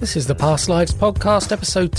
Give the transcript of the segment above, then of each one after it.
This is the Past Lives Podcast, episode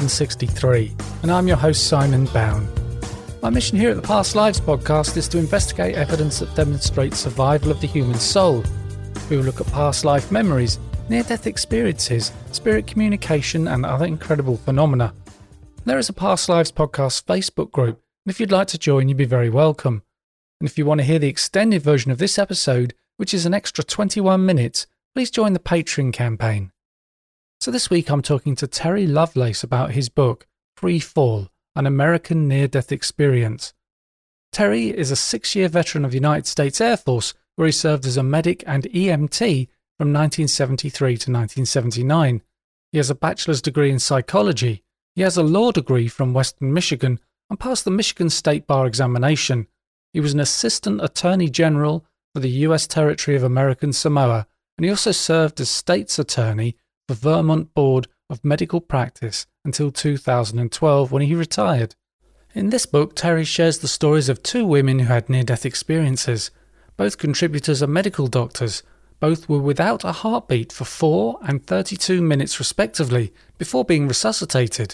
263, and I'm your host, Simon Bown. My mission here at the Past Lives Podcast is to investigate evidence that demonstrates survival of the human soul. We will look at past life memories, near-death experiences, spirit communication, and other incredible phenomena. There is a Past Lives Podcast Facebook group, and if you'd like to join, you'd be very welcome. And if you want to hear the extended version of this episode, which is an extra 21 minutes, please join the Patreon campaign. So this week I'm talking to Terry Lovelace about his book, Free Fall, An American Near-Death Experience. Terry is a 6-year veteran of the United States Air Force, where he served as a medic and EMT from 1973 to 1979. He has a bachelor's degree in psychology. He has a law degree from Western Michigan and passed the Michigan State Bar examination. He was an assistant attorney general for the U.S. Territory of American Samoa, and he also served as state's attorney for Vermont Board of Medical Practice until 2012 when he retired. In this book, Terry shares the stories of 2 women who had near-death experiences. Both contributors are medical doctors. Both were without a heartbeat for 4 and 32 minutes respectively before being resuscitated.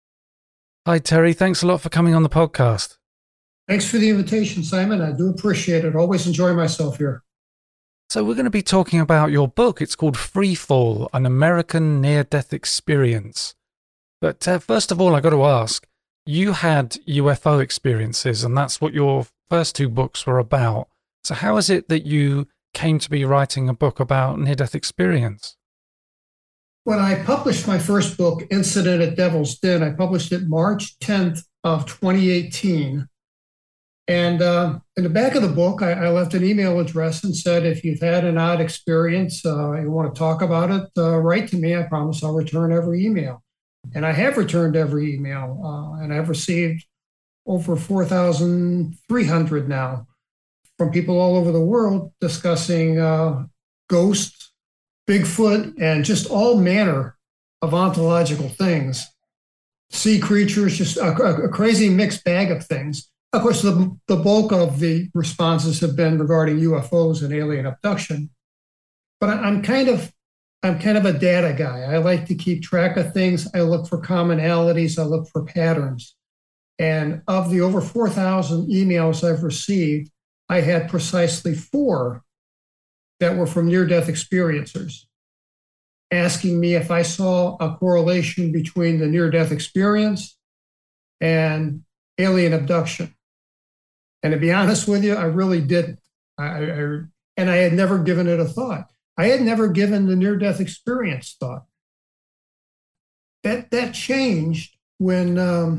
Hi Terry, thanks a lot for coming on the podcast. Thanks for the invitation, Simon. I do appreciate it. Always enjoy myself here. So we're going to be talking about your book. It's called Free Fall, An American Near-Death Experience. But first of all, I got to ask, you had UFO experiences, and that's what your first 2 books were about. So how is it that you came to be writing a book about near-death experience? When I published my first book, Incident at Devil's Den, I published it March 10th of 2018. And in the back of the book, I left an email address and said, if you've had an odd experience, you want to talk about it, write to me. I promise I'll return every email. And I have returned every email, and I've received over 4,300 now from people all over the world discussing ghosts, Bigfoot, and just all manner of ontological things. Sea creatures, just a crazy mixed bag of things. Of course, the bulk of the responses have been regarding UFOs and alien abduction. But I'm kind of a data guy. I like to keep track of things. I look for commonalities. I look for patterns. And of the over 4,000 emails I've received, I had precisely 4 that were from near-death experiencers, asking me if I saw a correlation between the near-death experience and alien abduction. And to be honest with you, I really didn't. And I had never given it a thought. I had never given the near-death experience thought. That changed when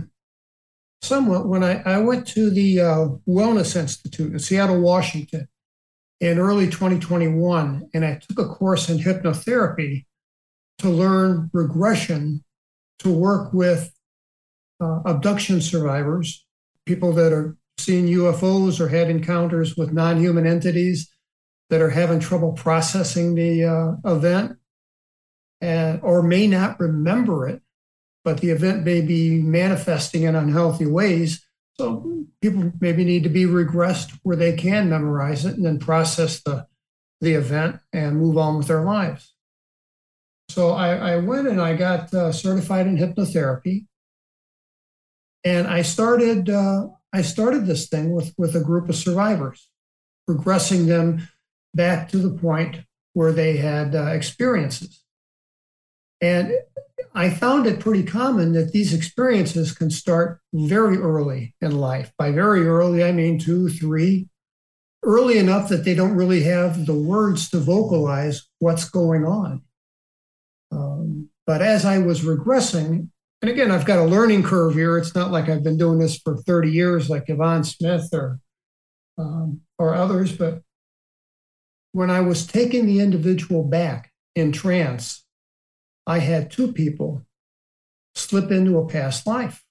I went to the Wellness Institute in Seattle, Washington in early 2021, and I took a course in hypnotherapy to learn regression, to work with abduction survivors, people that are seeing UFOs or had encounters with non-human entities that are having trouble processing the event or may not remember it, but the event may be manifesting in unhealthy ways. So people maybe need to be regressed where they can memorize it and then process the event and move on with their lives. So I went and I got certified in hypnotherapy. And I started this thing with a group of survivors, regressing them back to the point where they had experiences. And I found it pretty common that these experiences can start very early in life. By very early, I mean 2, 3, early enough that they don't really have the words to vocalize what's going on. But as I was regressing, and again, I've got a learning curve here. It's not like I've been doing this for 30 years like Yvonne Smith or others, but when I was taking the individual back in trance, I had 2 people slip into a past life.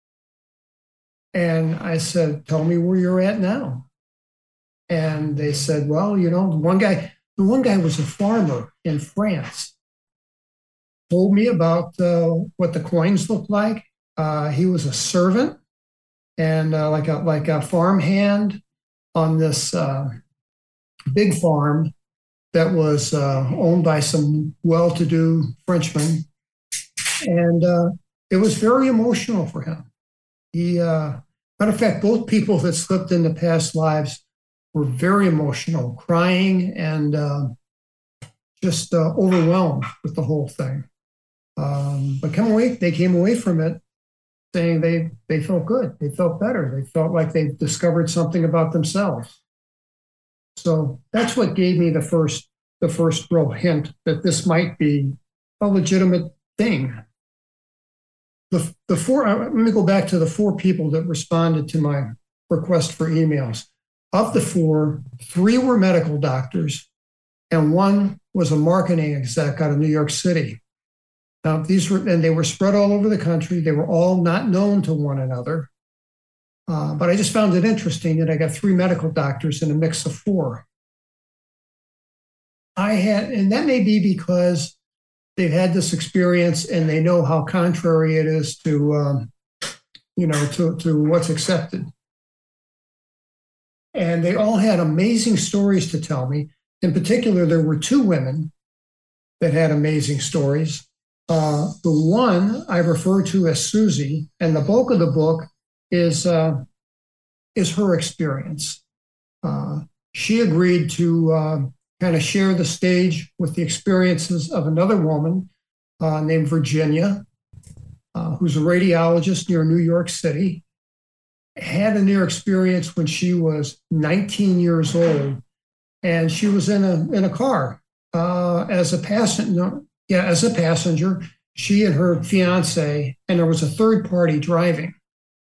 And I said, tell me where you're at now. And they said, well, the one guy was a farmer in France. Told me about what the coins looked like. He was a servant and like a farm hand on this big farm that was owned by some well-to-do Frenchmen. And it was very emotional for him. Matter of fact, both people that slipped into past lives were very emotional, crying and just overwhelmed with the whole thing. But they came away from it saying they felt good. They felt better. They felt like they discovered something about themselves. So that's what gave me the first real hint that this might be a legitimate thing. Let me go back to the 4 people that responded to my request for emails. Of the 4, 3 were medical doctors, and 1 was a marketing exec out of New York City. Now, they were spread all over the country. They were all not known to one another. But I just found it interesting that I got 3 medical doctors in a mix of 4. And that may be because they've had this experience and they know how contrary it is to what's accepted. And they all had amazing stories to tell me. In particular, there were 2 women that had amazing stories. The one I refer to as Susie, and the bulk of the book is her experience. She agreed to kind of share the stage with the experiences of another woman named Virginia, who's a radiologist near New York City, had a near experience when she was 19 years old, and she was in a car as a passenger. Yeah, as a passenger, she and her fiance, and there was a third party driving.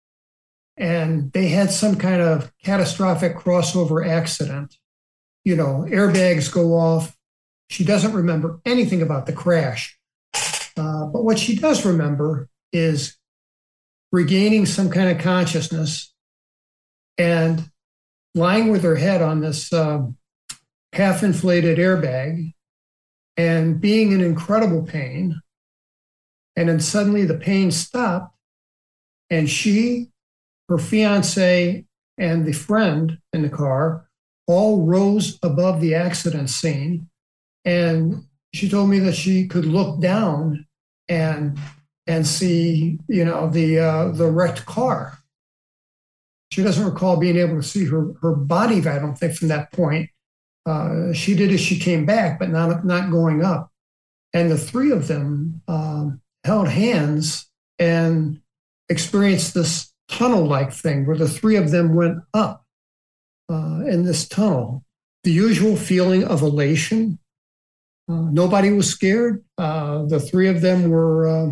And they had some kind of catastrophic crossover accident. Airbags go off. She doesn't remember anything about the crash. But what she does remember is regaining some kind of consciousness and lying with her head on this half-inflated airbag and being in incredible pain. And then suddenly the pain stopped, and she, her fiance, and the friend in the car all rose above the accident scene. And she told me that she could look down and see, the wrecked car. She doesn't recall being able to see her body, I don't think, from that point. She did as she came back, but not going up. And the 3 of them held hands and experienced this tunnel-like thing where the 3 of them went up in this tunnel. The usual feeling of elation. Nobody was scared. The 3 of them were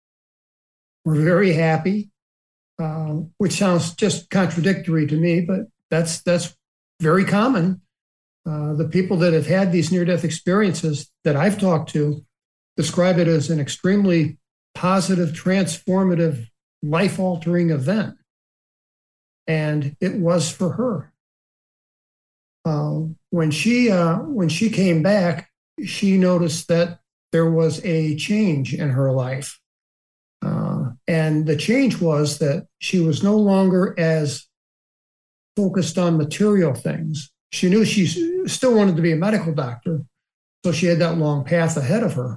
very happy, which sounds just contradictory to me, but that's very common. The people that have had these near-death experiences that I've talked to describe it as an extremely positive, transformative, life-altering event. And it was for her. When she came back, she noticed that there was a change in her life. And the change was that she was no longer as focused on material things. She knew she still wanted to be a medical doctor, so she had that long path ahead of her.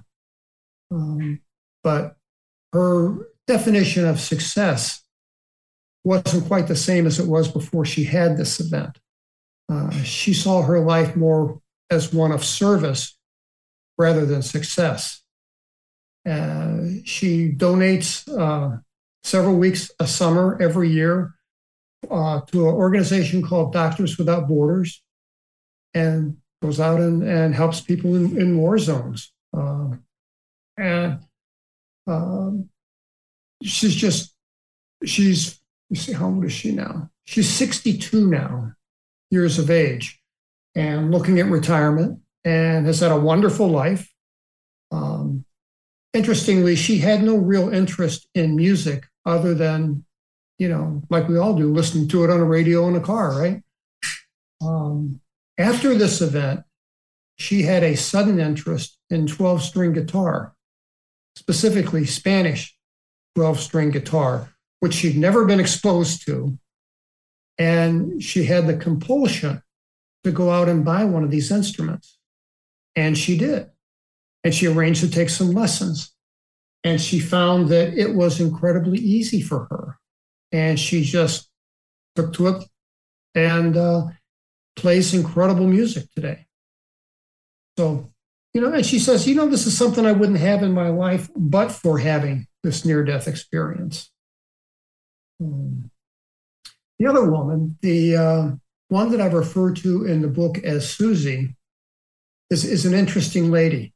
But her definition of success wasn't quite the same as it was before she had this event. She saw her life more as one of service rather than success. She donates several weeks a summer every year to an organization called Doctors Without Borders, and goes out and helps people in war zones. How old is she now? She's 62 now, years of age, and looking at retirement, and has had a wonderful life. Interestingly, she had no real interest in music other than, like we all do, listening to it on a radio in a car, right? After this event, she had a sudden interest in 12-string guitar, specifically Spanish 12-string guitar, which she'd never been exposed to. And she had the compulsion to go out and buy one of these instruments. And she did. And she arranged to take some lessons. And she found that it was incredibly easy for her. And she just took to it and plays incredible music today. So, and she says, this is something I wouldn't have in my life but for having this near-death experience. The other woman, the one that I've referred to in the book as Susie, is an interesting lady.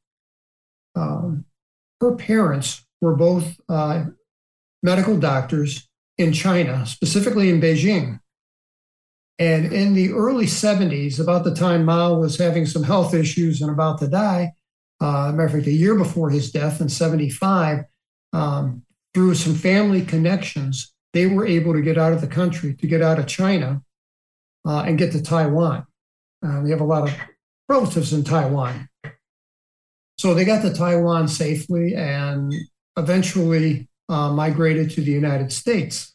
Her parents were both medical doctors in China, specifically in Beijing. And in the early 70s, about the time Mao was having some health issues and about to die, matter of fact, a year before his death in 75, through some family connections, they were able to get out of the country, to get out of China and get to Taiwan. We have a lot of relatives in Taiwan. So they got to Taiwan safely and eventually migrated to the United States,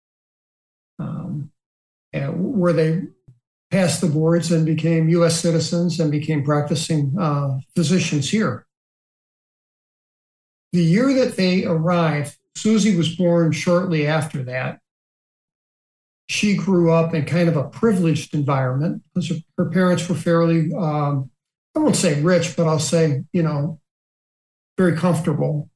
where they passed the boards and became U.S. citizens and became practicing physicians here. The year that they arrived, Susie was born shortly after that. She grew up in kind of a privileged environment because her parents were fairly, I won't say rich, but I'll say, very comfortable.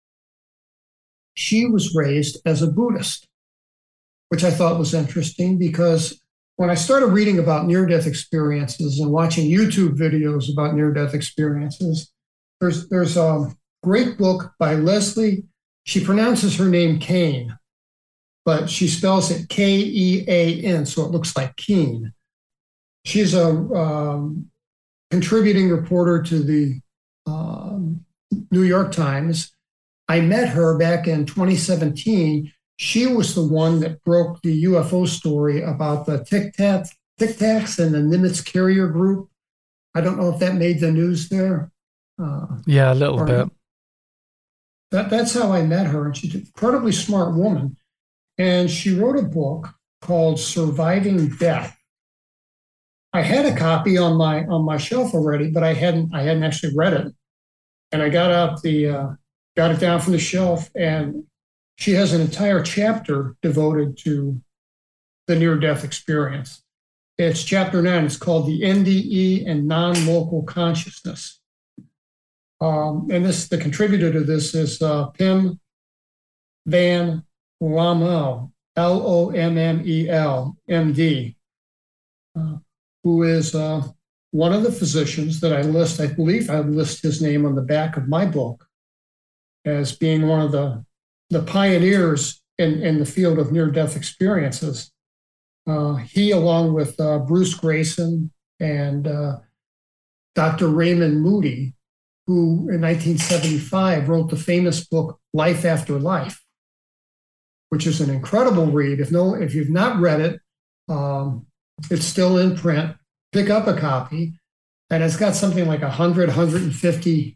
She was raised as a Buddhist, which I thought was interesting because when I started reading about near-death experiences and watching YouTube videos about near-death experiences, there's a great book by Leslie. She pronounces her name Kane, but she spells it Kean, so it looks like Keen. She's a contributing reporter to the New York Times. I met her back in 2017. She was the one that broke the UFO story about the Tic Tacs and the Nimitz carrier group. I don't know if that made the news there. Yeah, a little bit. That's how I met her. And she's an incredibly smart woman. And she wrote a book called Surviving Death. I had a copy on my shelf already, but I hadn't actually read it. And I got it down from the shelf, and she has an entire chapter devoted to the near-death experience. It's chapter 9. It's called The NDE and Non-Local Consciousness. And the contributor to this is Pim Van Lommel, Lommel, MD, who is one of the physicians that I list. I believe I list his name on the back of my book as being one of the pioneers in the field of near-death experiences. He, along with Bruce Grayson and Dr. Raymond Moody, who in 1975 wrote the famous book Life After Life, which is an incredible read. If you've not read it, it's still in print. Pick up a copy, and it's got something like 150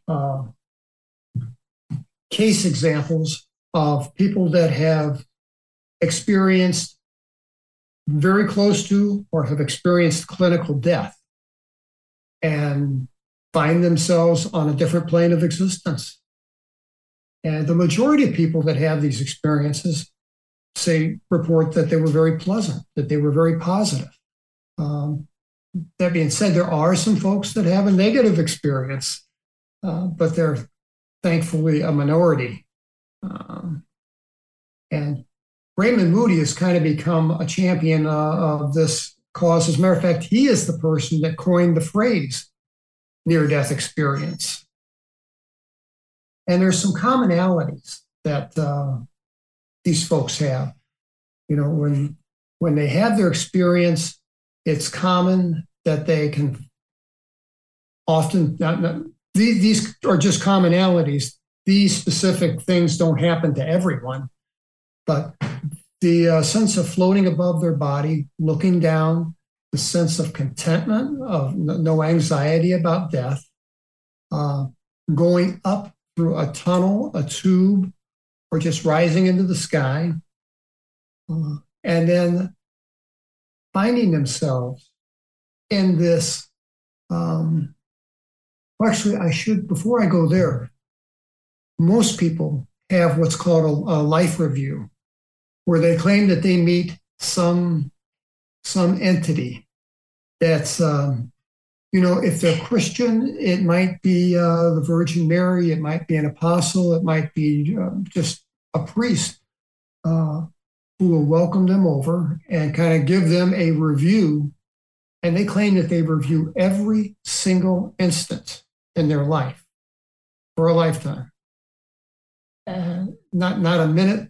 case examples of people that have experienced very close to or have experienced clinical death and find themselves on a different plane of existence. And the majority of people that have these experiences report that they were very pleasant, that they were very positive. That being said, there are some folks that have a negative experience, but they're thankfully a minority. And Raymond Moody has kind of become a champion of this cause. As a matter of fact, he is the person that coined the phrase near-death experience. And there's some commonalities that these folks have. When they have their experience, it's common that they can often, these are just commonalities. These specific things don't happen to everyone, but the sense of floating above their body, looking down, the sense of contentment, of no anxiety about death, going up through a tunnel, a tube, or just rising into the sky, and then finding themselves in this Well, actually, before I go there, most people have what's called a life review, where they claim that they meet some entity that's, if they're Christian, it might be the Virgin Mary, it might be an apostle, it might be just a priest who will welcome them over and kind of give them a review. And they claim that they review every single instant in their life for a lifetime. And not a minute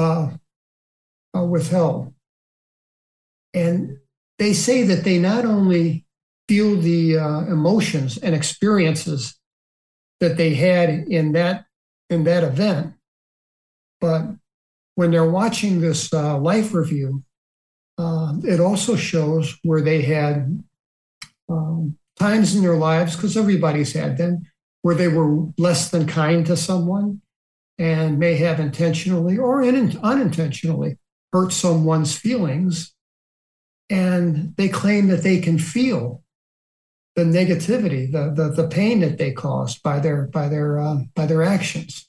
withheld. And they say that they not only feel the emotions and experiences that they had in that event, but when they're watching this life review, it also shows where they had times in their lives, because everybody's had them, where they were less than kind to someone and may have intentionally or unintentionally hurt someone's feelings. And they claim that they can feel the negativity, the pain that they caused by their actions.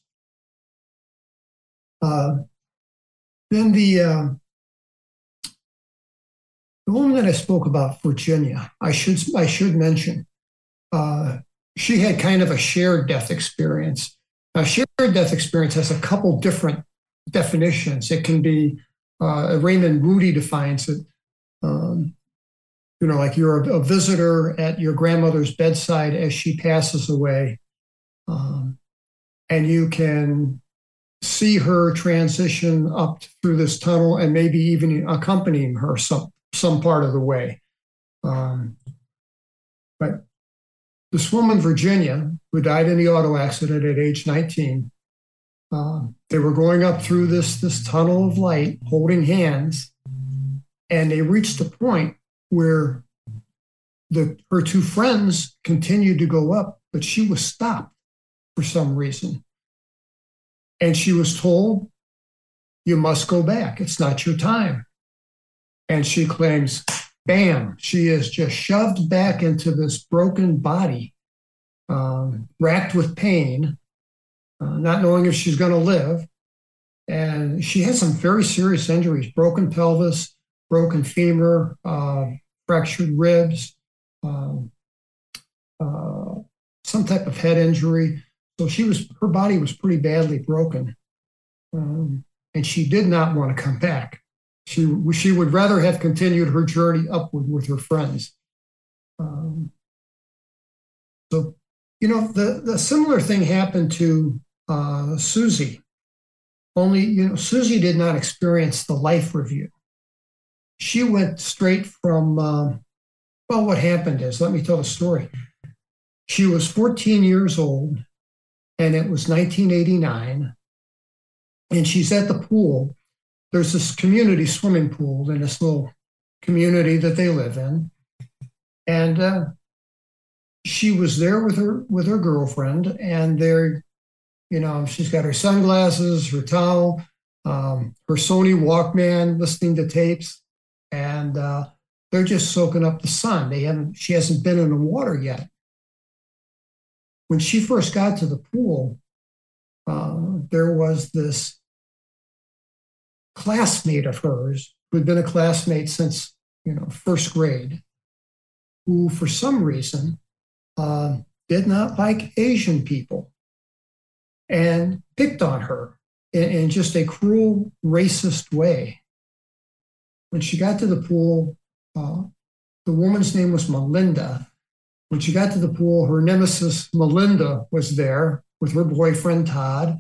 Then the woman that I spoke about, Virginia, I should mention, she had kind of a shared death experience. A shared death experience has a couple different definitions. It can be, Raymond Moody defines it, like you're a visitor at your grandmother's bedside as she passes away, and you can see her transition up through this tunnel and maybe even accompanying her some part of the way. But this woman, Virginia, who died in the auto accident at age 19, they were going up through this tunnel of light, holding hands, and they reached a point where her two friends continued to go up, but she was stopped for some reason. And she was told, "You must go back. It's not your time." And she claims, bam, she is just shoved back into this broken body, racked with pain, not knowing if she's going to live. And she had some very serious injuries: broken pelvis, broken femur, fractured ribs, some type of head injury. So her body was pretty badly broken. And she did not want to come back. She would rather have continued her journey upward with her friends. So, the similar thing happened to Susie. Only, Susie did not experience the life review. She went straight from, what happened is, let me tell the story. She was 14 years old, and it was 1989, and she's at the pool. There's this community swimming pool in this little community that they live in. And she was there with her girlfriend, and they're, she's got her sunglasses, her towel, her Sony Walkman, listening to tapes, and they're just soaking up the sun. She hasn't been in the water yet. When she first got to the pool, there was this classmate of hers who had been a classmate since, first grade, who for some reason did not like Asian people and picked on her in just a cruel, racist way. When she got to the pool, the woman's name was Melinda. When she got to the pool, her nemesis, Melinda, was there with her boyfriend, Todd.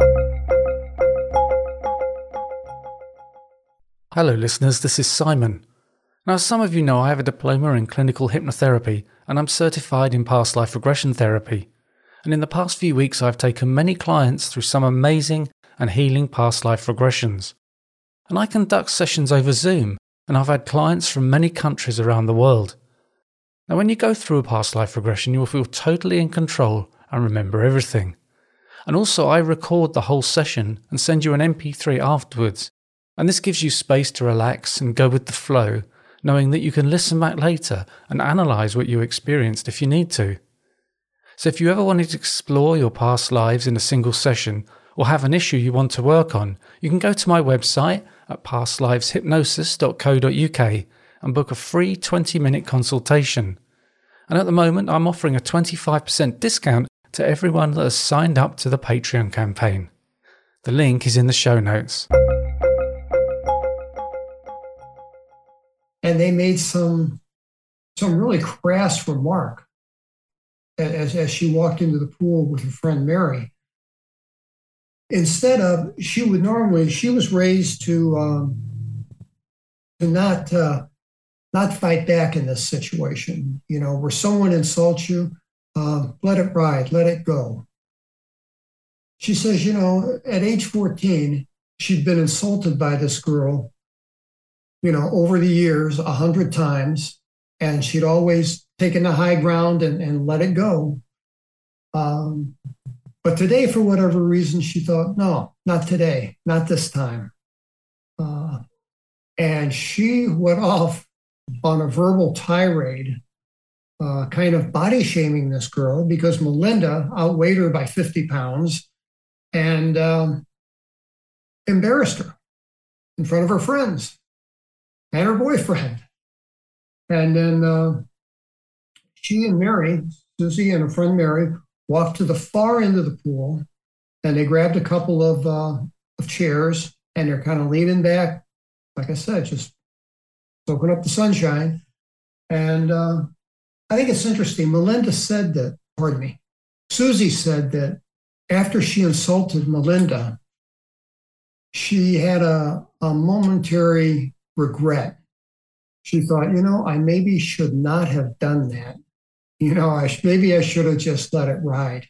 Hello, listeners. This is Simon. Now, as some of you know, I have a diploma in clinical hypnotherapy, and I'm certified in past life regression therapy. And in the past few weeks, I've taken many clients through some amazing and healing past life regressions. And I conduct sessions over Zoom, and I've had clients from many countries around the world. Now, when you go through a past life regression, you will feel totally in control and remember everything. And also, I record the whole session and send you an MP3 afterwards. And this gives you space to relax and go with the flow, knowing that you can listen back later and analyse what you experienced if you need to. So if you ever wanted to explore your past lives in a single session or have an issue you want to work on, you can go to my website at pastliveshypnosis.co.uk and book a free 20-minute consultation. And at the moment, I'm offering a 25% discount to everyone that has signed up to the Patreon campaign. The link is in the show notes. And they made some really crass remark as she walked into the pool with her friend Mary. Instead of, she was raised to not fight back in this situation. You know, where someone insults you, let it ride, let it go. She says, you know, at age 14, she'd been insulted by this girl, you know, over the years, 100 times, and she'd always taken the high ground and let it go. But today, for whatever reason, she thought, no, not today, not this time. And she went off on a verbal tirade, kind of body shaming this girl because Melinda outweighed her by 50 pounds and embarrassed her in front of her friends and her boyfriend. And then she and Mary, Susie and her friend Mary, walked to the far end of the pool, and they grabbed a couple of chairs, and they're kind of leaning back, like I said, just soaking up the sunshine. And I think it's interesting. Susie said that after she insulted Melinda, she had a momentary regret. She thought, you know, I maybe should not have done that. You know, maybe I should have just let it ride.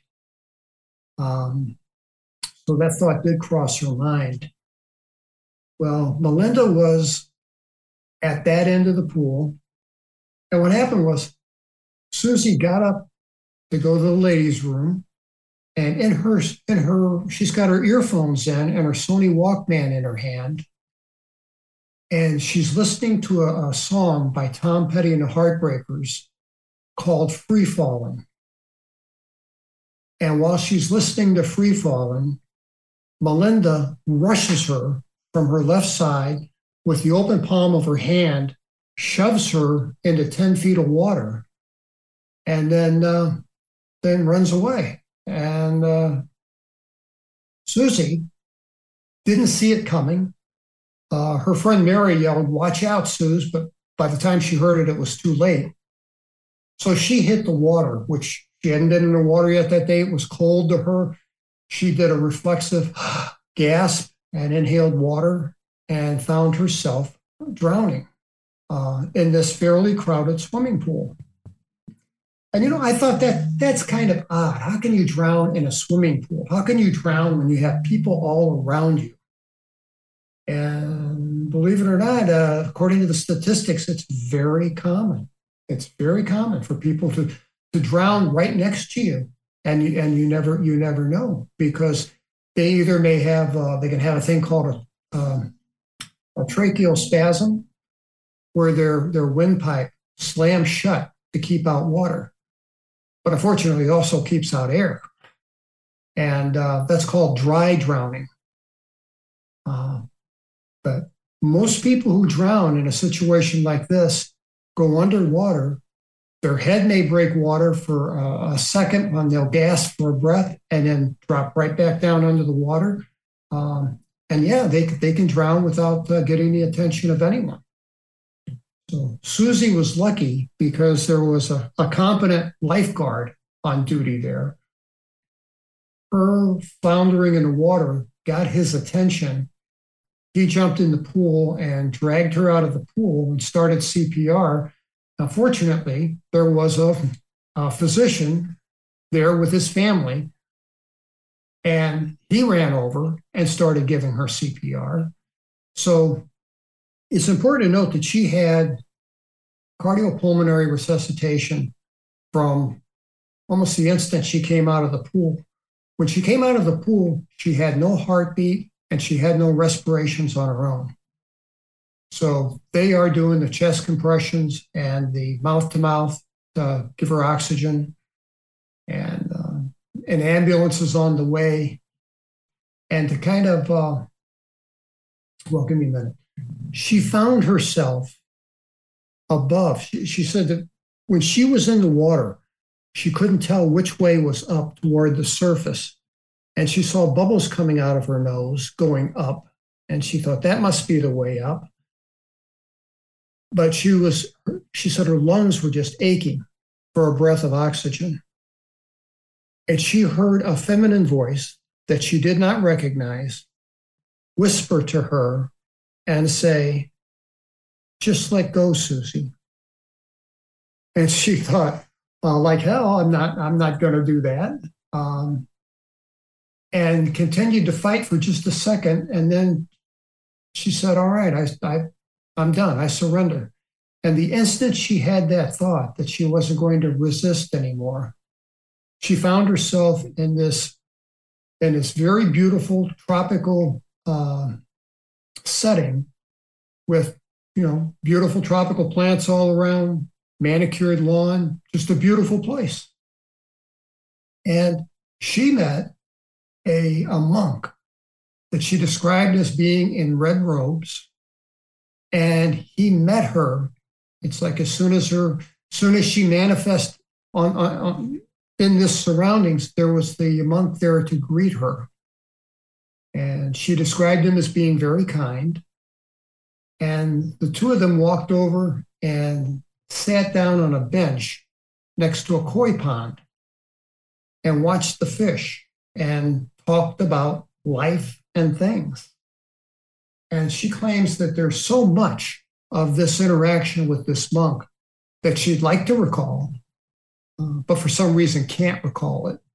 So that thought did cross her mind. Well, Melinda was at that end of the pool. And what happened was Susie got up to go to the ladies' room. And she's got her earphones in and her Sony Walkman in her hand. And she's listening to a song by Tom Petty and the Heartbreakers called Free Fallin'. And while she's listening to Free Fallin', Melinda rushes her from her left side with the open palm of her hand, shoves her into 10 feet of water, and then runs away. And Susie didn't see it coming. Her friend Mary yelled, "Watch out, Suze," but by the time she heard it, it was too late. So she hit the water, which she hadn't been in the water yet that day. It was cold to her. She did a reflexive gasp and inhaled water and found herself drowning in this fairly crowded swimming pool. And, you know, I thought that's kind of odd. How can you drown in a swimming pool? How can you drown when you have people all around you? And believe it or not, according to the statistics, it's very common. It's very common for people to drown right next to you, and you never know, because they either may have they can have a thing called a tracheal spasm, where their windpipe slams shut to keep out water, but unfortunately it also keeps out air, and that's called dry drowning. But most people who drown in a situation like this go underwater. Their head may break water for a second when they'll gasp for a breath and then drop right back down under the water. And yeah, they can drown without getting the attention of anyone. So Susie was lucky because there was a competent lifeguard on duty there. Her floundering in the water got his attention. He jumped in the pool and dragged her out of the pool and started CPR. Now, fortunately, there was a physician there with his family, and he ran over and started giving her CPR. So it's important to note that she had cardiopulmonary resuscitation from almost the instant she came out of the pool. When she came out of the pool, she had no heartbeat and she had no respirations on her own. So they are doing the chest compressions and the mouth-to-mouth to give her oxygen. And an ambulance is on the way. And to kind of, well, give me a minute. She found herself above. She said that when she was in the water, she couldn't tell which way was up toward the surface. And she saw bubbles coming out of her nose going up. And she thought that must be the way up. But she said her lungs were just aching for a breath of oxygen. And she heard a feminine voice that she did not recognize whisper to her and say, "Just let go, Susie." And she thought, like hell, I'm not going to do that. And continued to fight for just a second. And then she said, "All right, I'm done. I surrender." And the instant she had that thought that she wasn't going to resist anymore, she found herself in this very beautiful tropical setting with, beautiful tropical plants all around, manicured lawn, just a beautiful place. And she met a monk that she described as being in red robes. And he met her. It's like as soon as she manifested in this surroundings, there was the monk there to greet her. And she described him as being very kind. And the two of them walked over and sat down on a bench next to a koi pond and watched the fish and talked about life and things. And she claims that there's so much of this interaction with this monk that she'd like to recall, but for some reason can't recall it.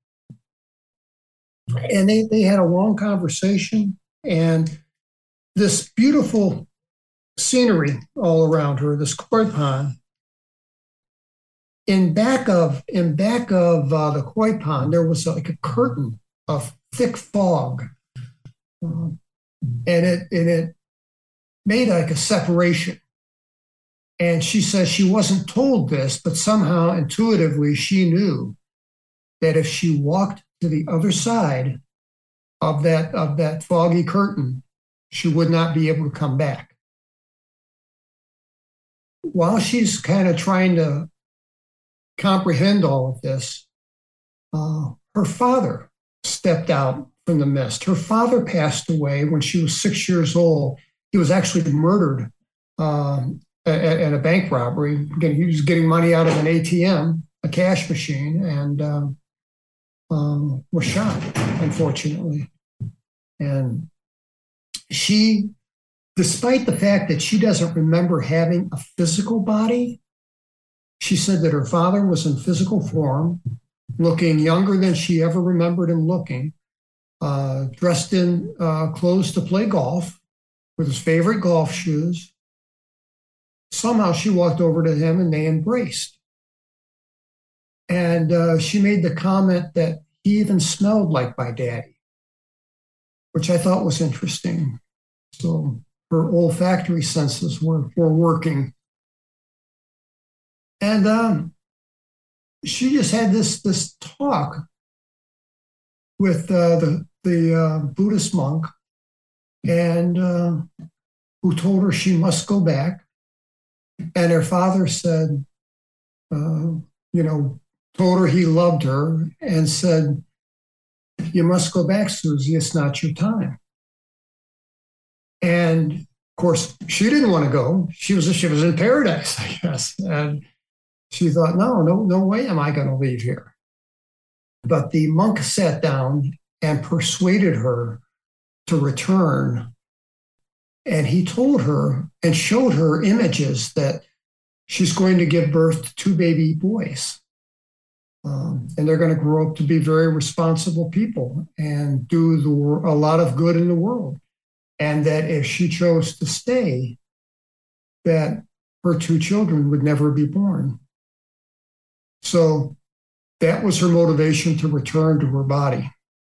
And they had a long conversation, and this beautiful scenery all around her, this koi pond. In back of the koi pond, there was like a curtain of thick fog, and it made like a separation. And she says she wasn't told this, but somehow intuitively she knew that if she walked to the other side of that foggy curtain, she would not be able to come back. While she's kind of trying to comprehend all of this, her father stepped out from the mist. Her father passed away when she was 6 years old. He was actually murdered at a bank robbery. Again, he was getting money out of an ATM, a cash machine, and was shot, unfortunately. And she, despite the fact that she doesn't remember having a physical body, she said that her father was in physical form, looking younger than she ever remembered him looking, dressed in clothes to play golf with his favorite golf shoes. Somehow she walked over to him and they embraced. And she made the comment that he even smelled like my daddy, which I thought was interesting. So her olfactory senses were working. And she just had this talk with the Buddhist monk, and who told her she must go back. And her father said, told her he loved her and said, "You must go back, Susie. It's not your time." And of course, she didn't want to go. She was in paradise, I guess. And she thought, no way am I going to leave here. But the monk sat down and persuaded her to return. And he told her and showed her images that she's going to give birth to 2 baby boys. And they're going to grow up to be very responsible people and do a lot of good in the world. And that if she chose to stay, that her 2 children would never be born. So that was her motivation to return to her body.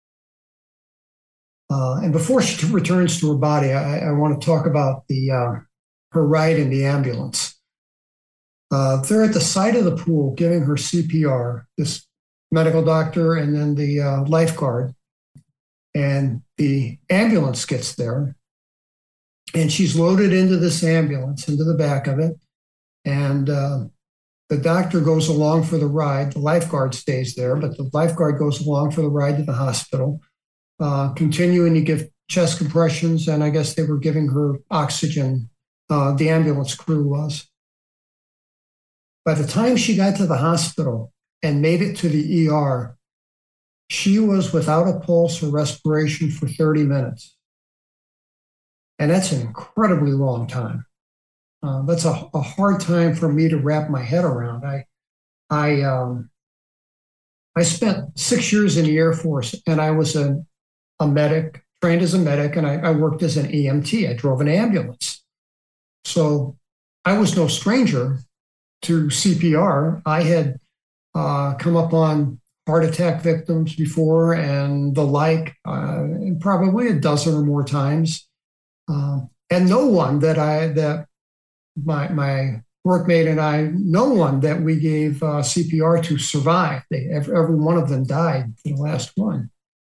And before she returns to her body, I want to talk about her ride in the ambulance. They're at the side of the pool giving her CPR. This medical doctor, and then the lifeguard. And the ambulance gets there, and she's loaded into this ambulance, into the back of it. And the doctor goes along for the ride. The lifeguard stays there, but the lifeguard goes along for the ride to the hospital, continuing to give chest compressions. And I guess they were giving her oxygen. The ambulance crew was. By the time she got to the hospital and made it to the ER, she was without a pulse or respiration for 30 minutes. And that's an incredibly long time. That's a hard time for me to wrap my head around. I spent 6 years in the Air Force, and I was a medic, trained as a medic, and I worked as an EMT. I drove an ambulance. So I was no stranger to CPR. I had come up on heart attack victims before and the like, probably a dozen or more times. And no one that my workmate and I, no one that we gave CPR to survived. Every one of them died, the last one.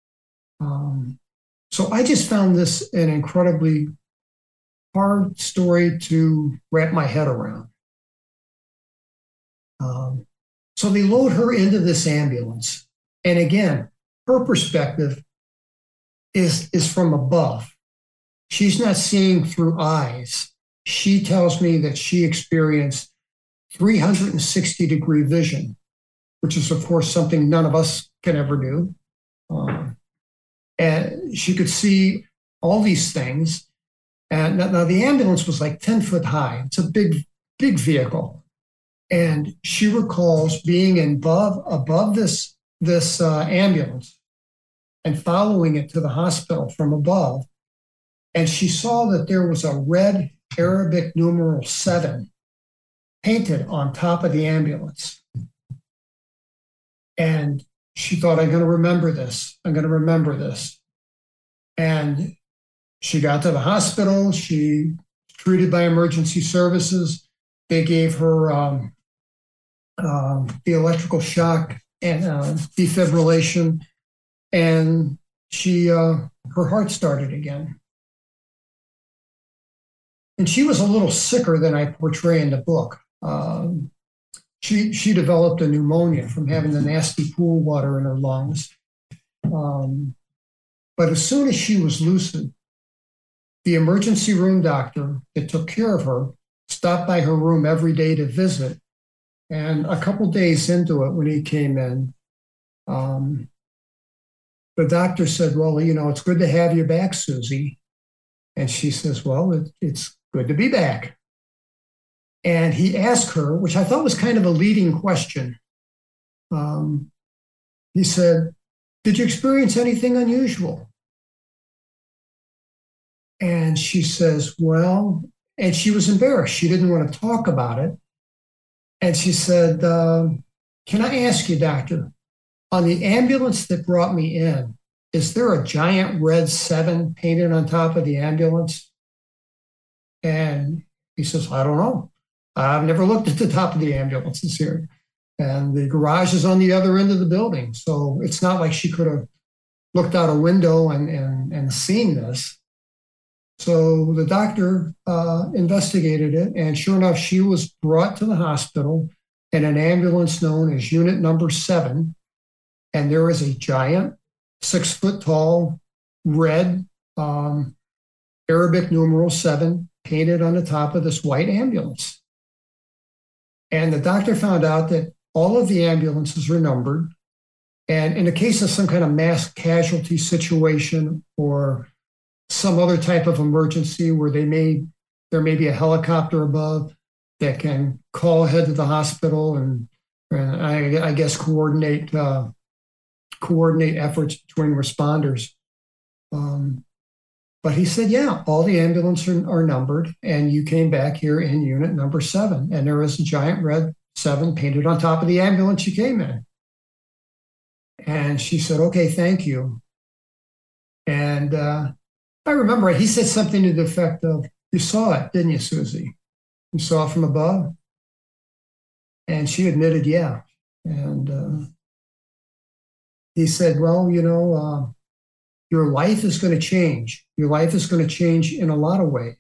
So I just found this an incredibly hard story to wrap my head around. So they load her into this ambulance. And again, her perspective is from above. She's not seeing through eyes. She tells me that she experienced 360-degree vision, which is, of course, something none of us can ever do. And she could see all these things. And now the ambulance was like 10 foot high. It's a big, big vehicle. And she recalls being above this ambulance and following it to the hospital from above. And she saw that there was a red Arabic numeral 7 painted on top of the ambulance. And she thought, I'm going to remember this. I'm going to remember this. And she got to the hospital. She was treated by emergency services. They gave her the electrical shock and defibrillation, and her heart started again. And she was a little sicker than I portray in the book. She developed a pneumonia from having the nasty pool water in her lungs. But as soon as she was lucid, the emergency room doctor that took care of her stopped by her room every day to visit. And a couple days into it, when he came in, the doctor said, well, it's good to have you back, Susie. And she says, well, it's good to be back. And he asked her, which I thought was kind of a leading question. He said, did you experience anything unusual? And she says, well, and she was embarrassed. She didn't want to talk about it. And she said, can I ask you, doctor, on the ambulance that brought me in, is there a giant red 7 painted on top of the ambulance? And he says, I don't know. I've never looked at the top of the ambulances here. And the garage is on the other end of the building. So it's not like she could have looked out a window and seen this. So the doctor investigated it, and sure enough, she was brought to the hospital in an ambulance known as Unit Number 7, and there is a giant 6-foot-tall red Arabic numeral 7 painted on the top of this white ambulance. And the doctor found out that all of the ambulances are numbered, and in the case of some kind of mass casualty situation or some other type of emergency where there may be a helicopter above that can call ahead to the hospital and I guess coordinate efforts between responders. But he said, yeah, all the ambulances are numbered, and you came back here in Unit Number 7, and there is a giant red 7 painted on top of the ambulance you came in. And she said, okay, thank you. And I remember he said something to the effect of, you saw it, didn't you, Susie? You saw it from above? And she admitted, yeah. And he said, well, your life is going to change. Your life is going to change in a lot of ways.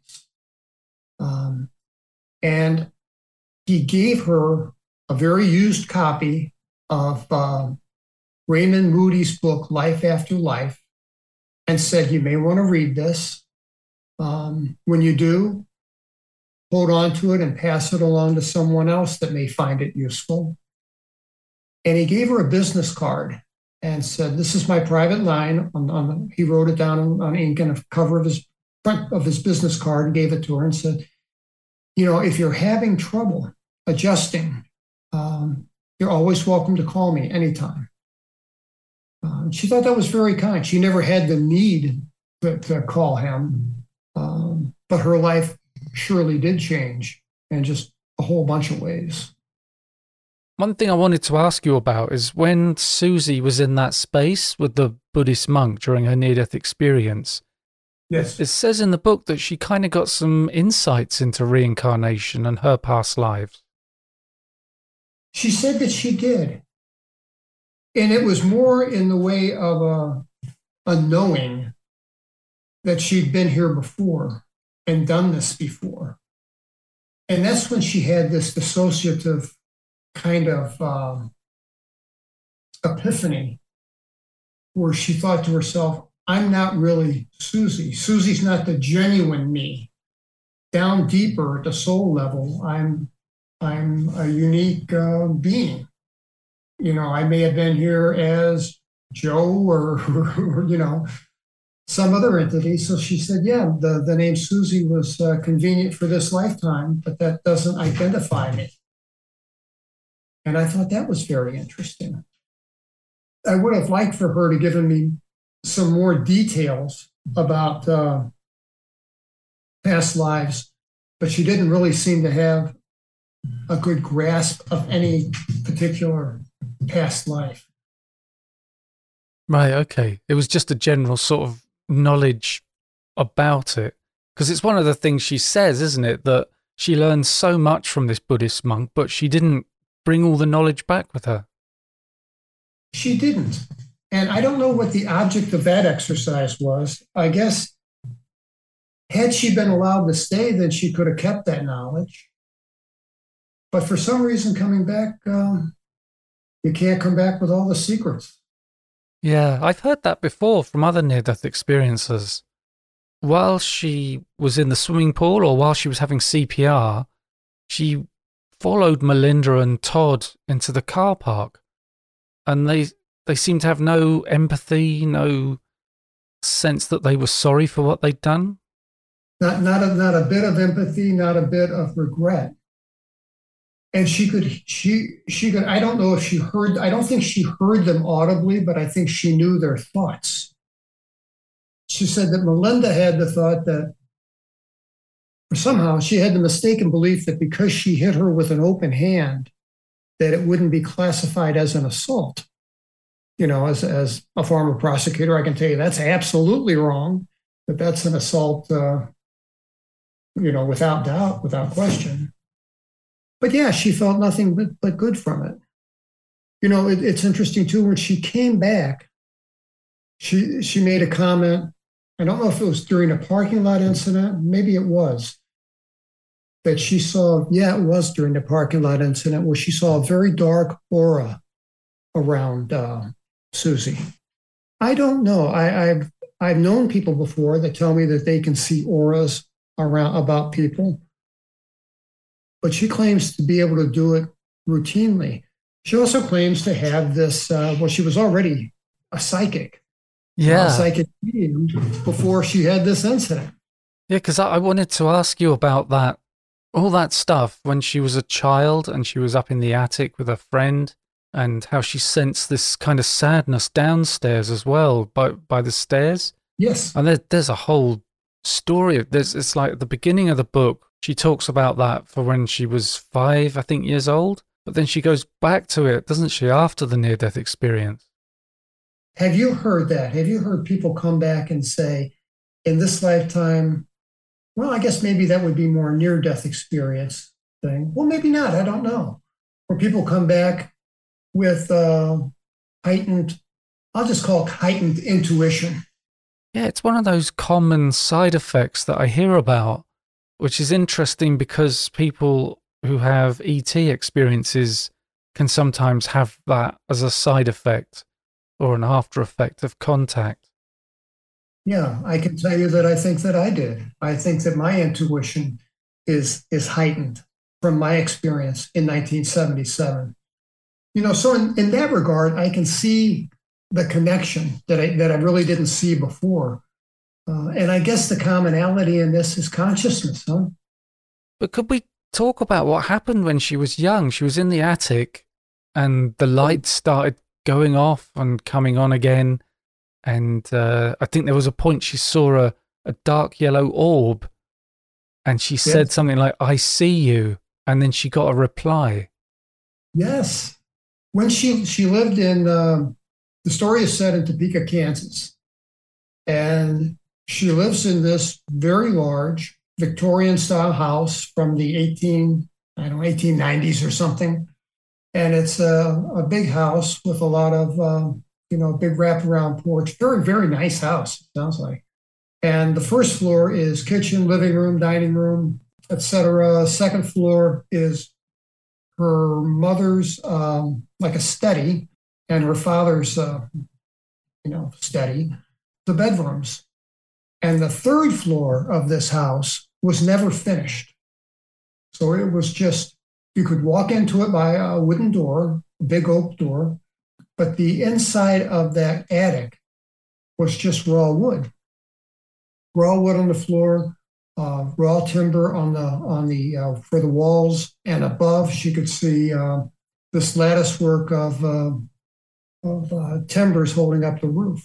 And he gave her a very used copy of Raymond Moody's book, Life After Life, and said, you may want to read this. When you do, hold on to it and pass it along to someone else that may find it useful. And he gave her a business card and said, this is my private line. He wrote it down on ink and a cover of his front of his business card and gave it to her and said, if you're having trouble adjusting, you're always welcome to call me anytime. She thought that was very kind. She never had the need to call him, but her life surely did change in just a whole bunch of ways. One thing I wanted to ask you about is when Susie was in that space with the Buddhist monk during her near-death experience. Yes. It says in the book that she kind of got some insights into reincarnation and her past lives. She said that she did. And it was more in the way of a knowing that she'd been here before and done this before. And that's when she had this dissociative kind of epiphany where she thought to herself, I'm not really Susie. Susie's not the genuine me. Down deeper at the soul level, I'm a unique being. I may have been here as Joe or some other entity. So she said, yeah, the name Susie was convenient for this lifetime, but that doesn't identify me. And I thought that was very interesting. I would have liked for her to give me some more details about past lives, but she didn't really seem to have a good grasp of any particular past life. Right, okay. It was just a general sort of knowledge about it. Because it's one of the things she says, isn't it? That she learned so much from this Buddhist monk, but she didn't bring all the knowledge back with her. She didn't. And I don't know what the object of that exercise was. I guess had she been allowed to stay, then she could have kept that knowledge. But for some reason, coming back, you can't come back with all the secrets. Yeah, I've heard that before from other near-death experiences. While she was in the swimming pool or while she was having CPR, she followed Melinda and Todd into the car park. And they seemed to have no empathy, no sense that they were sorry for what they'd done. Not a bit of empathy, not a bit of regret. And she could, I don't know if she heard, I don't think she heard them audibly, but I think she knew their thoughts. She said that Melinda had the thought that, or somehow she had the mistaken belief that because she hit her with an open hand, that it wouldn't be classified as an assault. As a former prosecutor, I can tell you that's absolutely wrong, that that's an assault, without doubt, without question. But yeah, she felt nothing but good from it. It's interesting too, when she came back, she made a comment. I don't know if it was during a parking lot incident, maybe it was, that she saw, yeah, it was during the parking lot incident where she saw a very dark aura around Susie. I don't know. I've known people before that tell me that they can see auras about people, but she claims to be able to do it routinely. She also claims to have this, she was already a psychic. Yeah. A psychic being before she had this incident. Yeah, because I wanted to ask you about that, all that stuff when she was a child and she was up in the attic with a friend and how she sensed this kind of sadness downstairs as well by the stairs. Yes. And there's a whole story. It's like at the beginning of the book, she talks about that for when she was 5, I think, years old. But then she goes back to it, doesn't she, after the near-death experience? Have you heard that? Have you heard people come back and say, in this lifetime, well, I guess maybe that would be more near-death experience thing. Well, maybe not. I don't know. Where people come back with heightened I'll just call it heightened intuition. Yeah, it's one of those common side effects that I hear about, which is interesting because people who have ET experiences can sometimes have that as a side effect or an after effect of contact. Yeah, I can tell you that I think that I did. I think that my intuition is heightened from my experience in 1977. So in that regard, I can see the connection that I really didn't see before. And I guess the commonality in this is consciousness, huh? But could we talk about what happened when she was young? She was in the attic and the lights started going off and coming on again. And I think there was a point she saw a dark yellow orb and she said Yes. something like, I see you. And then she got a reply. Yes. When she lived in, the story is set in Topeka, Kansas. And she lives in this very large Victorian style house from the 1890s or something. And it's a big house with a lot of, big wraparound porch. Very, very nice house, it sounds like. And the first floor is kitchen, living room, dining room, etc. Second floor is her mother's, like a study, and her father's, study, the bedrooms. And the third floor of this house was never finished. So it was just, you could walk into it by a wooden door, a big oak door, but the inside of that attic was just raw wood. Raw wood on the floor, raw timber on the for the walls, and above she could see this lattice work of timbers holding up the roof.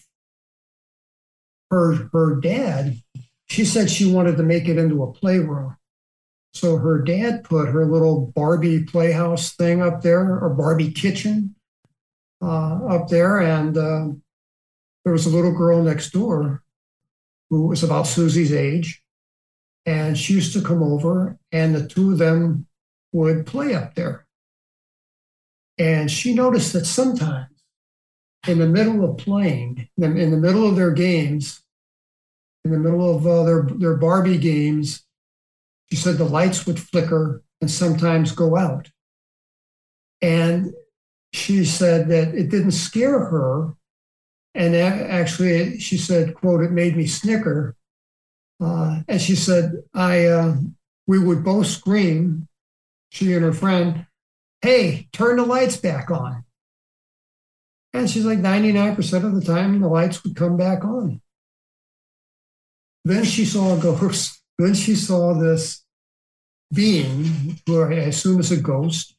Her dad, she said she wanted to make it into a playroom. So her dad put her little Barbie playhouse thing up there, or Barbie kitchen up there, and there was a little girl next door who was about Susie's age, and she used to come over, and the two of them would play up there. And she noticed that sometimes in the middle of playing, in the middle of their games, in the middle of their Barbie games, she said the lights would flicker and sometimes go out. And she said that it didn't scare her. And actually, she said, quote, it made me snicker. And she said, we would both scream, she and her friend, hey, turn the lights back on. And she's like, 99% of the time, the lights would come back on. Then she saw a ghost. Then she saw this being, who I assume is a ghost.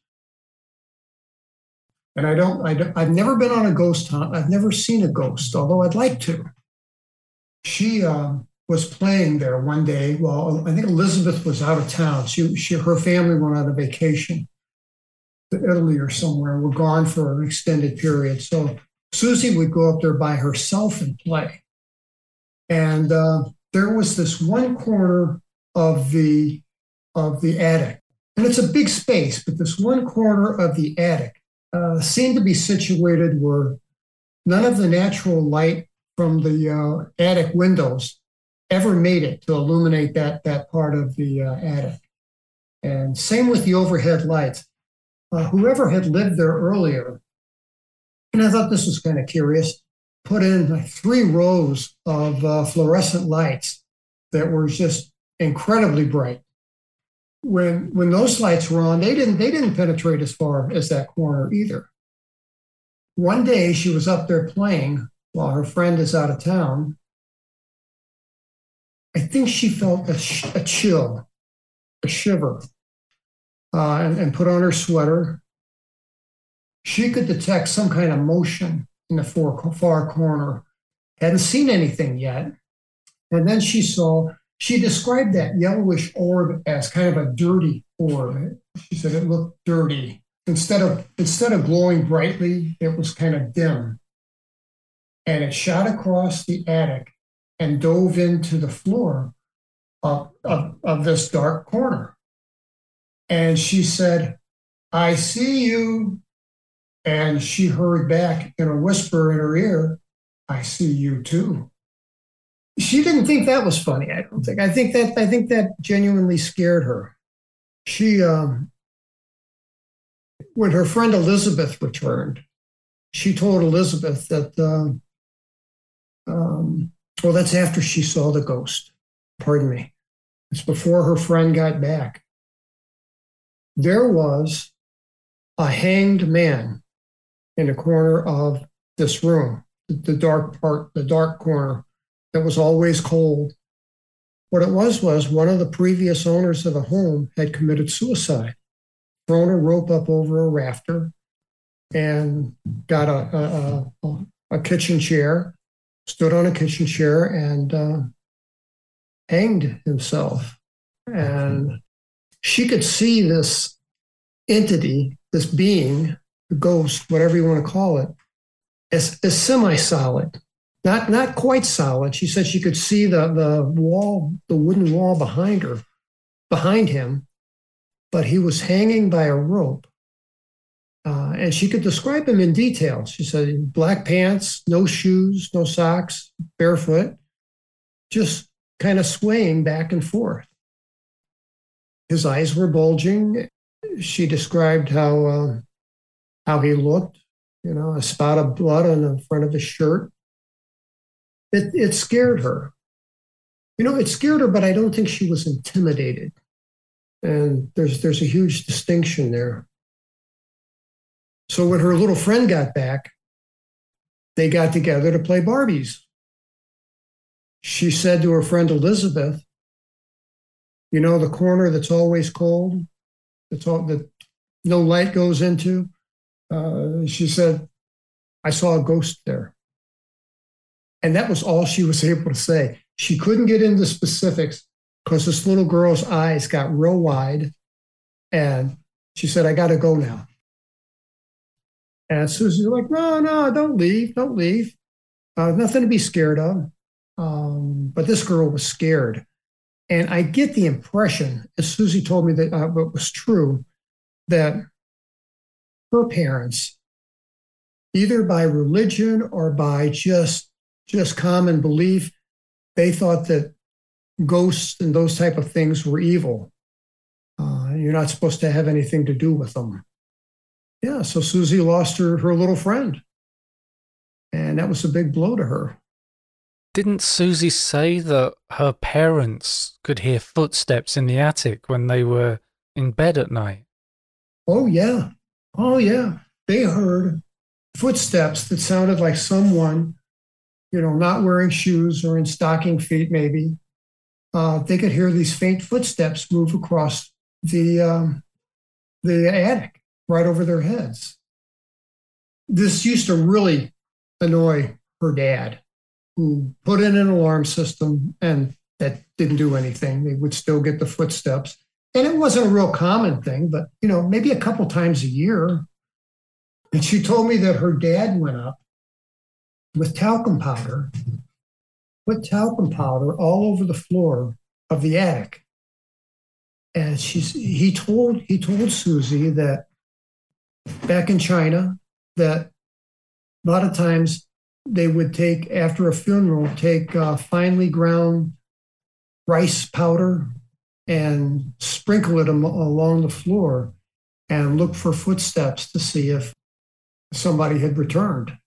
And I've never been on a ghost hunt. I've never seen a ghost, although I'd like to. She was playing there one day. Well, I think Elizabeth was out of town. Her family went on a vacation to Italy or somewhere. Were gone for an extended period. So Susie would go up there by herself and play. And there was this one corner of the attic, and it's a big space, but this one corner of the attic seemed to be situated where none of the natural light from the attic windows ever made it to illuminate that part of the attic. And same with the overhead lights. Whoever had lived there earlier, and I thought this was kind of curious, put in like 3 rows of fluorescent lights that were just incredibly bright. When those lights were on, they didn't penetrate as far as that corner either. One day she was up there playing while her friend is out of town. I think she felt a chill, a shiver, and put on her sweater. She could detect some kind of motion in the far corner. Hadn't seen anything yet. And then she described that yellowish orb as kind of a dirty orb. She said it looked dirty. Instead of glowing brightly, it was kind of dim. And it shot across the attic and dove into the floor of this dark corner. And she said, I see you. And she heard back in a whisper in her ear, I see you too. She didn't think that was funny, I don't think. I think that genuinely scared her. She, when her friend Elizabeth returned, she told Elizabeth that, well, that's after she saw the ghost. Pardon me. It's before her friend got back. There was a hanged man in the corner of this room, the dark part, the dark corner that was always cold. What it was one of the previous owners of the home had committed suicide, thrown a rope up over a rafter, and got a kitchen chair, stood on a kitchen chair, and hanged himself. And she could see this entity, this being, the ghost, whatever you want to call it, as semi-solid, not quite solid. She said she could see the wall, the wooden wall behind him, but he was hanging by a rope. And she could describe him in detail. She said black pants, no shoes, no socks, barefoot, just kind of swaying back and forth. His eyes were bulging. She described how he looked, a spot of blood on the front of his shirt. It scared her. It scared her, but I don't think she was intimidated. And there's a huge distinction there. So when her little friend got back, they got together to play Barbies. She said to her friend Elizabeth, the corner that's always cold, that no light goes into. She said, I saw a ghost there. And that was all she was able to say. She couldn't get into specifics because this little girl's eyes got real wide. And she said, I got to go now. And Susie's like, no, don't leave. Nothing to be scared of. But this girl was scared. And I get the impression, as Susie told me that it was true, that her parents, either by religion or by just common belief, they thought that ghosts and those type of things were evil. You're not supposed to have anything to do with them. Yeah, so Susie lost her little friend. And that was a big blow to her. Didn't Susie say that her parents could hear footsteps in the attic when they were in bed at night? Oh, yeah. They heard footsteps that sounded like someone, not wearing shoes or in stocking feet, maybe. They could hear these faint footsteps move across the attic right over their heads. This used to really annoy her dad, who put in an alarm system, and that didn't do anything. They would still get the footsteps. And it wasn't a real common thing, but, maybe a couple times a year. And she told me that her dad went up with talcum powder, put talcum powder all over the floor of the attic. And he told Susie that back in China, that a lot of times they would take, after a funeral, finely ground rice powder and sprinkle it along the floor and look for footsteps to see if somebody had returned.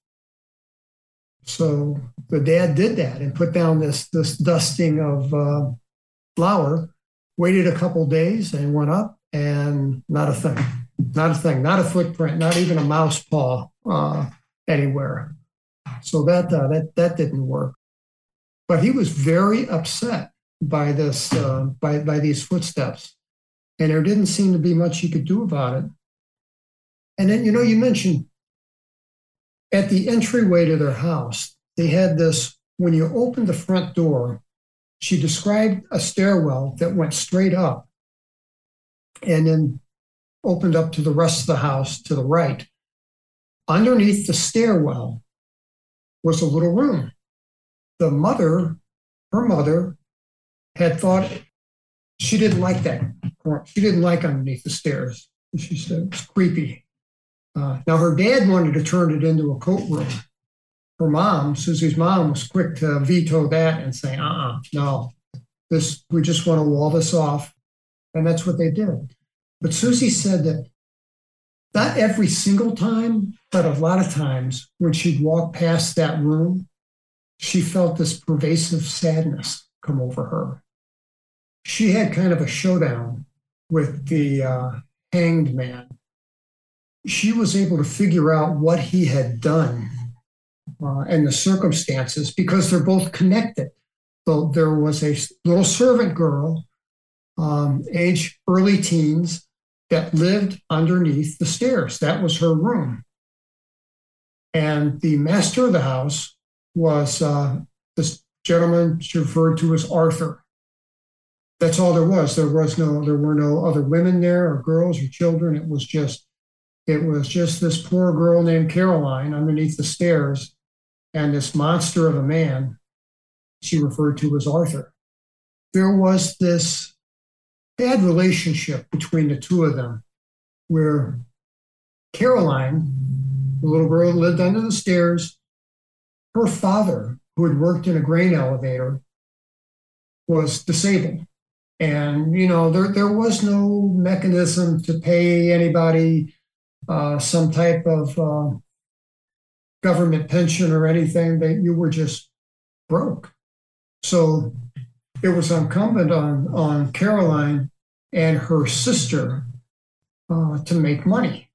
So the dad did that and put down this dusting of flour, waited a couple days and went up, and not a thing, not a footprint, not even a mouse paw anywhere. So that didn't work. But he was very upset by this, by these footsteps, and there didn't seem to be much he could do about it. And then, you mentioned at the entryway to their house, they had this, when you opened the front door, she described a stairwell that went straight up and then opened up to the rest of the house to the right. Underneath the stairwell was a little room. Her mother had thought she didn't like that. She didn't like underneath the stairs. She said it was creepy. Now, her dad wanted to turn it into a coat room. Her mom, Susie's mom, was quick to veto that and say, no, we just want to wall this off. And that's what they did. But Susie said that not every single time, but a lot of times when she'd walk past that room, she felt this pervasive sadness come over her. She had kind of a showdown with the hanged man. She was able to figure out what he had done and the circumstances because they're both connected. So there was a little servant girl, age early teens, that lived underneath the stairs. That was her room. And the master of the house was this gentleman she referred to as Arthur. That's all there was. There were no other women there or girls or children. It was just this poor girl named Caroline underneath the stairs and this monster of a man she referred to as Arthur. There was this bad relationship between the two of them where Caroline, the little girl who lived under the stairs, her father, who had worked in a grain elevator, was disabled. And, there was no mechanism to pay anybody some type of government pension or anything, that you were just broke. So it was incumbent on Caroline and her sister to make money.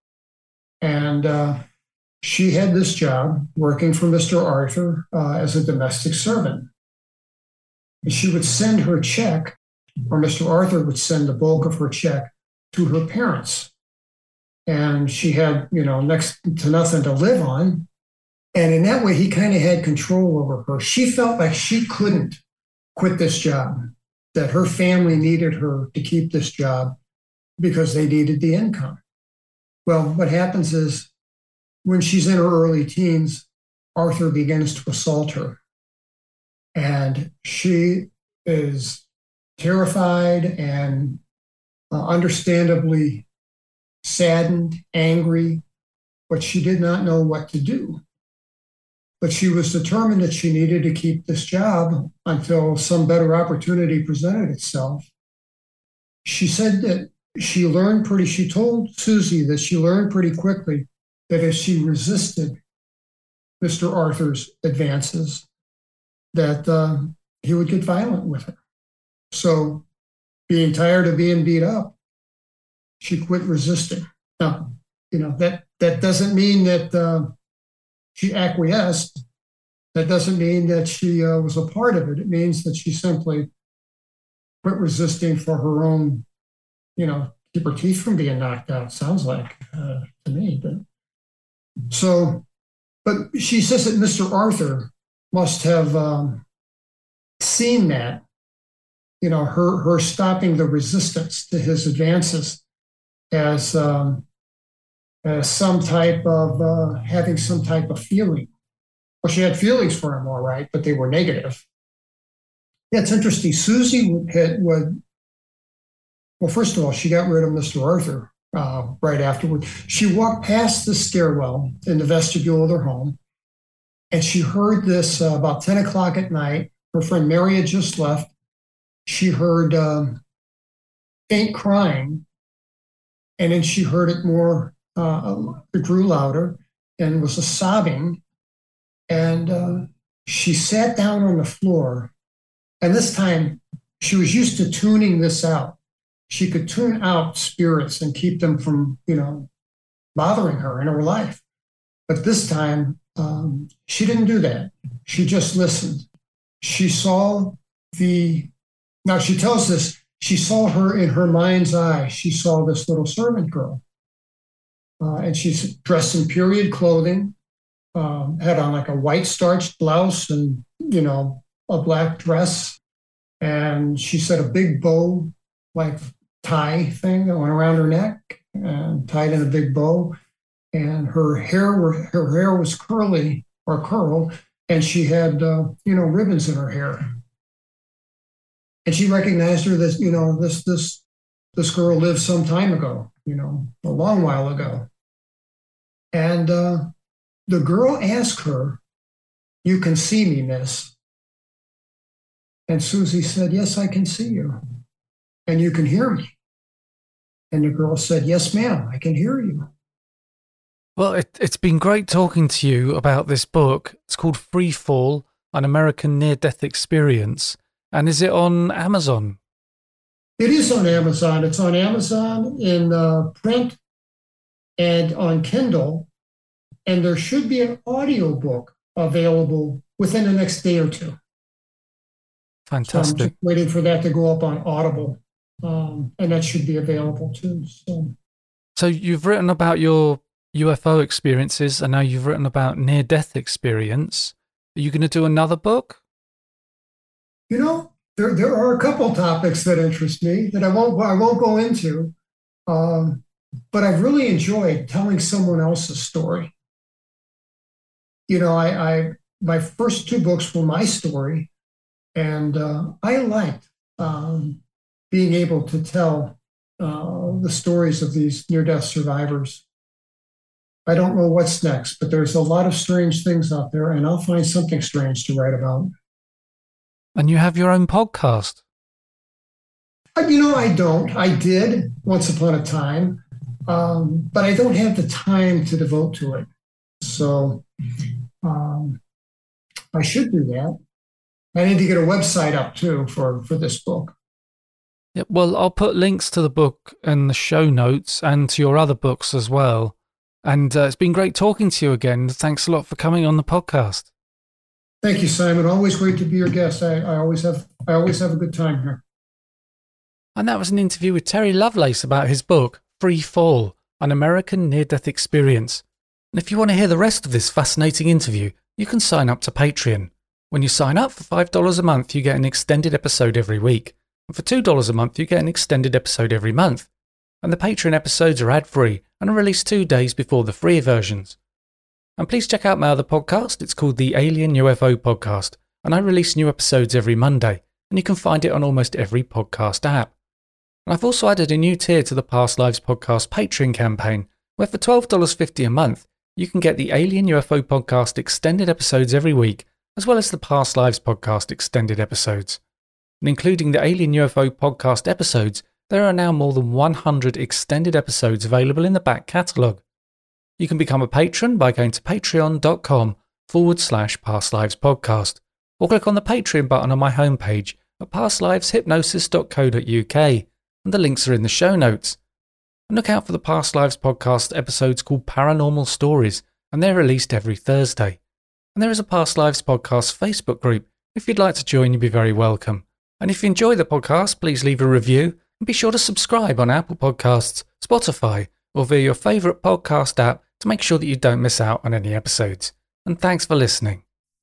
And she had this job working for Mr. Arthur as a domestic servant. And she would send her check, or Mr. Arthur would send the bulk of her check to her parents. And she had, next to nothing to live on. And in that way, he kind of had control over her. She felt like she couldn't quit this job, that her family needed her to keep this job because they needed the income. Well, what happens is when she's in her early teens, Arthur begins to assault her. And she is terrified and understandably saddened, angry, but she did not know what to do. But she was determined that she needed to keep this job until some better opportunity presented itself. She said that she told Susie that she learned pretty quickly that if she resisted Mr. Arthur's advances, that he would get violent with her. So, being tired of being beat up, she quit resisting. Now, that doesn't mean that she acquiesced. That doesn't mean that she was a part of it. It means that she simply quit resisting for her own, keep her teeth from being knocked out, sounds like to me. But she says that Mr. Arthur must have seen that, her stopping the resistance to his advances as some type of having some type of feeling. Well, she had feelings for him, all right, but they were negative. Yeah, it's interesting. Susie would well, first of all, she got rid of Mr. Arthur right afterward. She walked past the stairwell in the vestibule of their home, and she heard this about 10 o'clock at night. Her friend Mary had just left. She heard faint crying, and then she heard it more. It grew louder and was a sobbing. And she sat down on the floor. And this time, she was used to tuning this out. She could tune out spirits and keep them from, bothering her in her life. But this time, she didn't do that. She just listened. She saw now she tells us, she saw her in her mind's eye. She saw this little servant girl. And she's dressed in period clothing, had on like a white starched blouse and, a black dress. And she said a big bow, like tie thing that went around her neck and tied in a big bow. And her hair was curly or curled, and she had, ribbons in her hair. And she recognized her that, this girl lived some time ago, a long while ago. And the girl asked her, "You can see me, miss?" And Susie said, "Yes, I can see you. And you can hear me." And the girl said, "Yes, ma'am, I can hear you." Well, it's been great talking to you about this book. It's called Free Fall, An American Near-Death Experience. And is it on Amazon? It is on Amazon. It's on Amazon in print and on Kindle. And there should be an audiobook available within the next day or two. Fantastic. So I'm just waiting for that to go up on Audible. And that should be available too. So you've written about your UFO experiences, and now you've written about near-death experience. Are you going to do another book? You know, there are a couple topics that interest me that I won't go into, but I've really enjoyed telling someone else's story. You know, I my first two books were my story, and I liked being able to tell the stories of these near-death survivors. I don't know what's next, but there's a lot of strange things out there, and I'll find something strange to write about. And you have your own podcast. You know, I don't. I did once upon a time, but I don't have the time to devote to it. So I should do that. I need to get a website up too for this book. Yeah, well, I'll put links to the book in the show notes and to your other books as well. And it's been great talking to you again. Thanks a lot for coming on the podcast. Thank you, Simon. Always great to be your guest. I always have a good time here. And that was an interview with Terry Lovelace about his book, Free Fall, An American Near-Death Experience. And if you want to hear the rest of this fascinating interview, you can sign up to Patreon. When you sign up for $5 a month, you get an extended episode every week. And for $2 a month, you get an extended episode every month. And the Patreon episodes are ad-free and are released 2 days before the free versions. And please check out my other podcast. It's called the Alien UFO Podcast, and I release new episodes every Monday, and you can find it on almost every podcast app. And I've also added a new tier to the Past Lives Podcast Patreon campaign, where for $12.50 a month, you can get the Alien UFO Podcast extended episodes every week, as well as the Past Lives Podcast extended episodes. And including the Alien UFO Podcast episodes, there are now more than 100 extended episodes available in the back catalogue. You can become a patron by going to patreon.com/pastlivespodcast, or click on the Patreon button on my homepage at pastliveshypnosis.co.uk, and the links are in the show notes. And look out for the Past Lives Podcast episodes called Paranormal Stories, and they're released every Thursday. And there is a Past Lives Podcast Facebook group. If you'd like to join, you'd be very welcome. And if you enjoy the podcast, please leave a review, and be sure to subscribe on Apple Podcasts, Spotify, or via your favourite podcast app to make sure that you don't miss out on any episodes. And thanks for listening.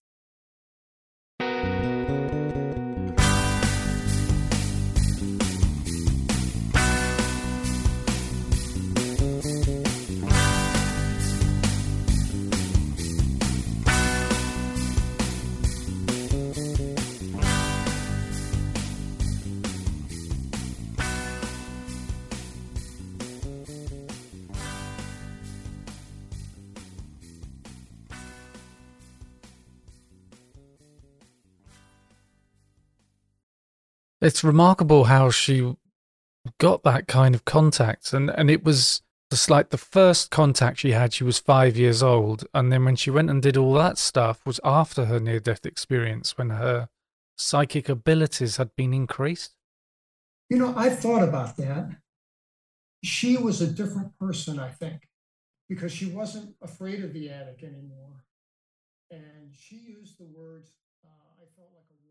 It's remarkable how she got that kind of contact. And it was just like the first contact she had, she was 5 years old. And then when she went and did all that stuff was after her near-death experience, when her psychic abilities had been increased. You know, I thought about that. She was a different person, I think, because she wasn't afraid of the attic anymore. And she used the words, I felt like a